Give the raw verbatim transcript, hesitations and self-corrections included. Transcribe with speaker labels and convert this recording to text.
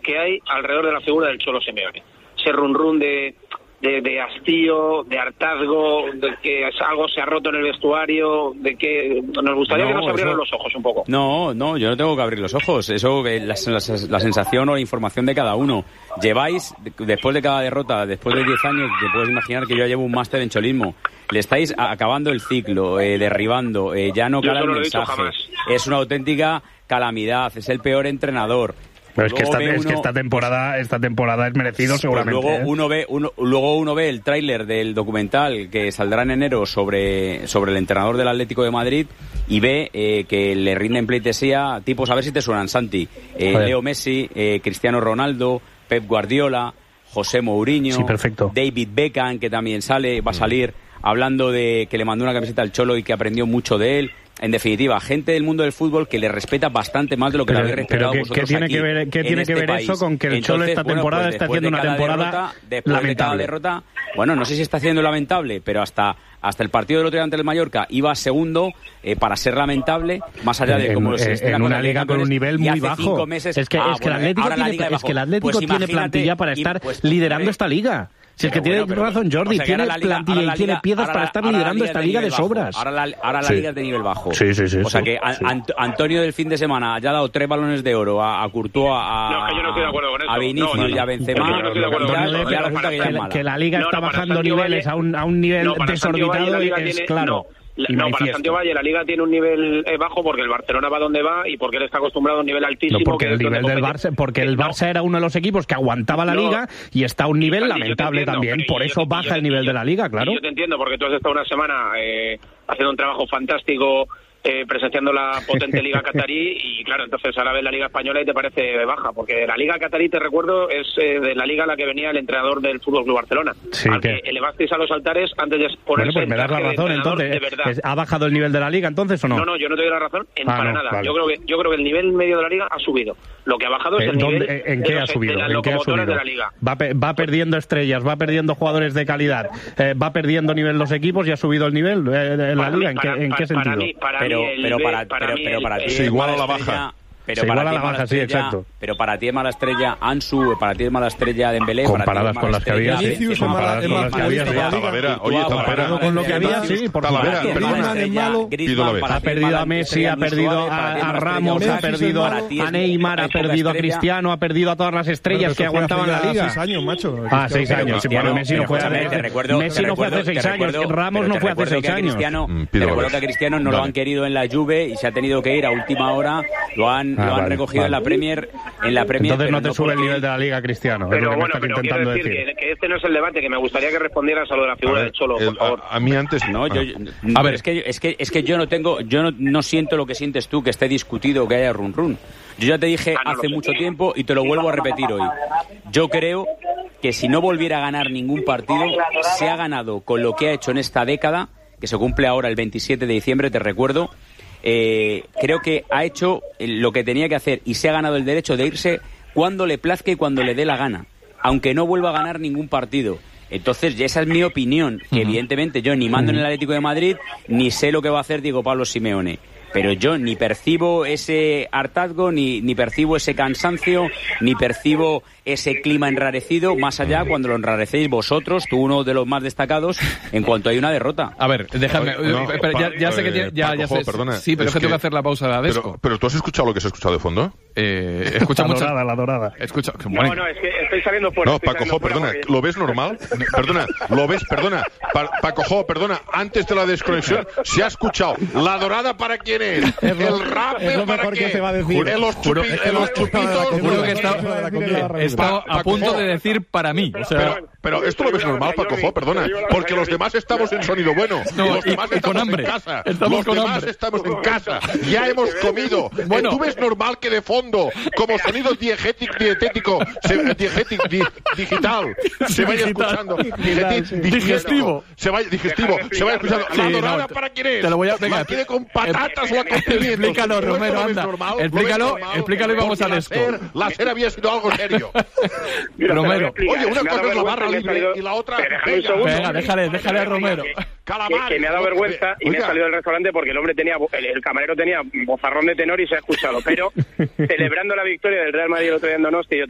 Speaker 1: que hay alrededor de la figura del Cholo Simeone. Ese run run de, de, de hastío, de hartazgo, de que algo se ha roto en el vestuario, de que nos gustaría no, que nos abrieran eso... los ojos un poco.
Speaker 2: No, no, yo no tengo que abrir los ojos. Eso es la, la, la sensación o la información de cada uno. Lleváis, después de cada derrota, después de diez años, te puedes imaginar que yo llevo un máster en cholismo. Le estáis acabando el ciclo, eh, derribando, eh, ya no cala el mensaje. Es una auténtica calamidad, es el peor entrenador.
Speaker 3: Pero es que, esta, uno, es que esta temporada esta temporada es merecido pues seguramente.
Speaker 2: Luego
Speaker 3: ¿eh?
Speaker 2: uno ve uno, luego uno ve el tráiler del documental que saldrá en enero sobre, sobre el entrenador del Atlético de Madrid y ve eh, que le rinden pleitesía tipos, a ver si te suenan, Santi, eh, Leo Messi, eh, Cristiano Ronaldo, Pep Guardiola, José Mourinho,
Speaker 3: sí, perfecto.
Speaker 2: David Beckham, que también sale, va a salir hablando de que le mandó una camiseta al Cholo y que aprendió mucho de él. En definitiva, gente del mundo del fútbol que le respeta bastante más de lo que
Speaker 3: pero,
Speaker 2: le habéis respetado
Speaker 3: pero
Speaker 2: vosotros
Speaker 3: ¿qué tiene
Speaker 2: aquí,
Speaker 3: que ver, ¿qué tiene que ver
Speaker 2: país?
Speaker 3: eso con que el
Speaker 2: Entonces,
Speaker 3: Cholo esta
Speaker 2: bueno,
Speaker 3: temporada
Speaker 2: pues
Speaker 3: está haciendo
Speaker 2: de
Speaker 3: una temporada
Speaker 2: derrota, después
Speaker 3: lamentable?
Speaker 2: De cada derrota, bueno, no sé si está haciendo lamentable, pero hasta hasta el partido del otro día ante el Mallorca iba segundo eh, para ser lamentable, más allá de cómo
Speaker 3: en,
Speaker 2: los
Speaker 3: en una liga con un nivel muy bajo.
Speaker 2: Meses,
Speaker 3: es que,
Speaker 2: ah,
Speaker 3: es que
Speaker 2: bueno,
Speaker 3: el Atlético,
Speaker 2: tiene,
Speaker 3: tiene, es que el Atlético
Speaker 2: pues
Speaker 3: tiene plantilla para estar
Speaker 2: y, pues,
Speaker 3: liderando
Speaker 2: hombre,
Speaker 3: esta liga. Si es que
Speaker 2: bueno,
Speaker 3: tiene razón Jordi, o sea, tiene liga, plantilla y tiene piezas para estar liderando esta liga de sobras.
Speaker 2: Ahora la, ahora la
Speaker 3: sí.
Speaker 2: liga es de nivel bajo.
Speaker 3: Sí, sí, sí.
Speaker 2: O sea
Speaker 3: sí,
Speaker 2: que
Speaker 3: sí.
Speaker 2: Ant- Antonio del fin de semana haya dado tres balones de oro a, a Courtois, a,
Speaker 1: no, que yo no estoy de acuerdo con eso.
Speaker 2: a Vinicius
Speaker 1: no, no,
Speaker 2: y a Benzema.
Speaker 1: no estoy de acuerdo con eso.
Speaker 2: Y ahora resulta que ya es mala.
Speaker 3: Que la liga
Speaker 1: no,
Speaker 3: está
Speaker 1: no,
Speaker 3: bajando niveles
Speaker 1: Valle,
Speaker 3: a un, a un nivel
Speaker 1: no,
Speaker 3: desorbitado y es
Speaker 1: tiene,
Speaker 3: claro.
Speaker 1: No. No, para Santiago Valle la Liga tiene un nivel eh, bajo porque el Barcelona va donde va y porque él está acostumbrado a un nivel altísimo.
Speaker 3: No, porque
Speaker 1: que
Speaker 3: el nivel del Barça, porque el Barça no. era uno de los equipos que aguantaba la no. Liga y está a un nivel
Speaker 1: Vale,
Speaker 3: lamentable
Speaker 1: entiendo,
Speaker 3: también. Por eso
Speaker 1: te,
Speaker 3: baja
Speaker 1: te,
Speaker 3: el nivel
Speaker 1: yo,
Speaker 3: de la Liga, claro.
Speaker 1: Yo te entiendo porque tú has estado una semana eh, haciendo un trabajo fantástico eh, presenciando la potente Liga Catarí y claro, entonces ahora ves la Liga Española y te parece baja porque la Liga Catarí, te recuerdo, es eh, de la liga a la que venía el entrenador del Fútbol Club Barcelona.
Speaker 3: Sí,
Speaker 1: al
Speaker 3: que
Speaker 1: que elevasteis a los altares antes de ponerse
Speaker 3: bueno, pues me das la razón, entonces.
Speaker 1: de verdad.
Speaker 3: ¿Ha bajado el nivel de la Liga entonces o no?
Speaker 1: No, no, yo no te doy la razón en
Speaker 3: ah,
Speaker 1: para
Speaker 3: no,
Speaker 1: nada.
Speaker 3: Vale.
Speaker 1: Yo creo que yo creo que el nivel medio de la Liga ha subido. Lo que ha bajado es el
Speaker 3: ¿Dónde,
Speaker 1: nivel
Speaker 3: ¿En qué
Speaker 1: de,
Speaker 3: ha
Speaker 1: los,
Speaker 3: subido?
Speaker 1: de las
Speaker 3: ¿En qué ha subido?
Speaker 1: de la Liga.
Speaker 3: Va, pe- va perdiendo estrellas, va perdiendo jugadores de calidad, eh, va perdiendo nivel los equipos y ha subido el nivel eh, en la Liga. ¿En qué, en qué sentido?
Speaker 1: Para mí, para
Speaker 2: pero,
Speaker 1: mí el
Speaker 2: pero, para,
Speaker 1: para
Speaker 2: pero,
Speaker 1: mí
Speaker 2: pero para
Speaker 1: el,
Speaker 2: ti
Speaker 4: se iguala la baja.
Speaker 2: Pero
Speaker 3: se
Speaker 2: para
Speaker 3: iguala
Speaker 2: ti
Speaker 3: la baja,
Speaker 2: estrella,
Speaker 3: sí, exacto.
Speaker 2: Pero para ti es mala estrella Ansu, para ti es mala estrella Dembélé,
Speaker 3: comparadas con las que había,
Speaker 5: sí.
Speaker 3: Comparadas con las que había,
Speaker 4: Talavera, oye,
Speaker 5: comparado con lo que había,
Speaker 3: sí, por
Speaker 4: Talavera,
Speaker 5: Griezmann es malo.
Speaker 3: Ha perdido a Messi, ha perdido a Ramos, ha perdido a Neymar, ha perdido a Cristiano, ha perdido a todas las estrellas que aguantaban la Liga.
Speaker 5: Seis años, macho.
Speaker 3: Ah, seis años. Bueno, Messi no fue Messi no fue hace seis años, Ramos no fue hace seis años.
Speaker 2: Te recuerdo que a Cristiano no lo han querido en la Juve y se ha tenido que ir a última hora, lo han lo han recogido en la Premier, en la Premier.
Speaker 3: Entonces no te
Speaker 2: no
Speaker 3: sube
Speaker 2: porque...
Speaker 3: el nivel de la Liga, Cristiano.
Speaker 1: Pero
Speaker 3: es lo
Speaker 1: bueno,
Speaker 3: que me
Speaker 1: pero
Speaker 3: estás intentando
Speaker 1: quiero decir
Speaker 3: decir.
Speaker 1: que, que este no es el debate, que me gustaría que respondieras a lo de la figura del Cholo, por favor.
Speaker 4: A, a mí antes
Speaker 2: no, yo,
Speaker 4: ah.
Speaker 2: a ver, es que es que es que yo no tengo, yo no, no siento lo que sientes tú, que esté discutido, que haya run run. Yo ya te dije ah, no hace mucho tiempo y te lo vuelvo a repetir hoy. Yo creo que si no volviera a ganar ningún partido, se ha ganado con lo que ha hecho en esta década, que se cumple ahora el veintisiete de diciembre, te recuerdo. Eh, creo que ha hecho lo que tenía que hacer y se ha ganado el derecho de irse cuando le plazca y cuando le dé la gana, aunque no vuelva a ganar ningún partido. Entonces, esa es mi opinión, que uh-huh. evidentemente yo ni mando uh-huh. en el Atlético de Madrid, ni sé lo que va a hacer Diego Pablo Simeone. Pero yo ni percibo ese hartazgo, ni, ni percibo ese cansancio, ni percibo ese clima enrarecido, más allá cuando lo enrarecéis vosotros, tú uno de los más destacados, en cuanto hay una derrota.
Speaker 6: A ver, déjame,
Speaker 4: no,
Speaker 6: pero ya, ya sé que tiene, ya, ya sé,
Speaker 4: perdona,
Speaker 6: sí, pero es que tengo que hacer la pausa de la Desco.
Speaker 4: Pero, pero tú has escuchado lo que se ha escuchado de fondo.
Speaker 6: Eh, escucha
Speaker 3: la
Speaker 6: mucha...
Speaker 3: dorada, la dorada.
Speaker 6: Escucha, que
Speaker 1: no, no, es que estoy saliendo fuera.
Speaker 4: No, Paco Jo, perdona, porque... ¿lo ves normal? Perdona, ¿lo ves? Perdona, pa Paco Jo, perdona, antes de la desconexión se ha escuchado. ¿La dorada para quién es?
Speaker 5: es lo,
Speaker 4: ¿El rap
Speaker 5: es lo
Speaker 4: para
Speaker 5: mejor
Speaker 4: qué?
Speaker 5: que se va a decir.
Speaker 4: En los, chupi, es que en los chupitos.
Speaker 6: Juro que he estado a punto de decir para mí. O sea,
Speaker 4: pero, pero esto lo ves normal, Paco Jo, perdona, porque los demás estamos en sonido bueno.
Speaker 6: No,
Speaker 4: los demás
Speaker 6: y, y
Speaker 4: estamos
Speaker 6: con hambre.
Speaker 4: en casa.
Speaker 6: Estamos
Speaker 4: los
Speaker 6: con
Speaker 4: demás
Speaker 6: hambre.
Speaker 4: estamos en casa. Ya hemos comido.
Speaker 6: Bueno.
Speaker 4: ¿Tú ves normal que de fondo, como sonido diegetic, dietético, se, diegetic, di, digital, se vaya escuchando? Diegetic,
Speaker 6: digestivo.
Speaker 4: Se vaya, digestivo. Se vaya escuchando.
Speaker 6: Sí,
Speaker 4: ¿La dorada
Speaker 6: no,
Speaker 4: para quién es?
Speaker 6: Te lo voy a... Venga,
Speaker 4: ¿La quiere con patatas o a complementos?
Speaker 6: Explícalo, Romero, anda.
Speaker 4: Normal,
Speaker 6: explícalo, explícalo y vamos a Desco.
Speaker 4: La ser había sido algo serio.
Speaker 6: Mira, Romero.
Speaker 4: Oye, una cosa es la barra libre y la otra...
Speaker 6: Venga, déjale, déjale a Romero.
Speaker 1: Que, que me ha dado vergüenza y me he salido del restaurante porque el hombre tenía, el, el camarero tenía bozarrón de tenor y se ha escuchado, pero celebrando la victoria del Real Madrid el otro día en Donosti,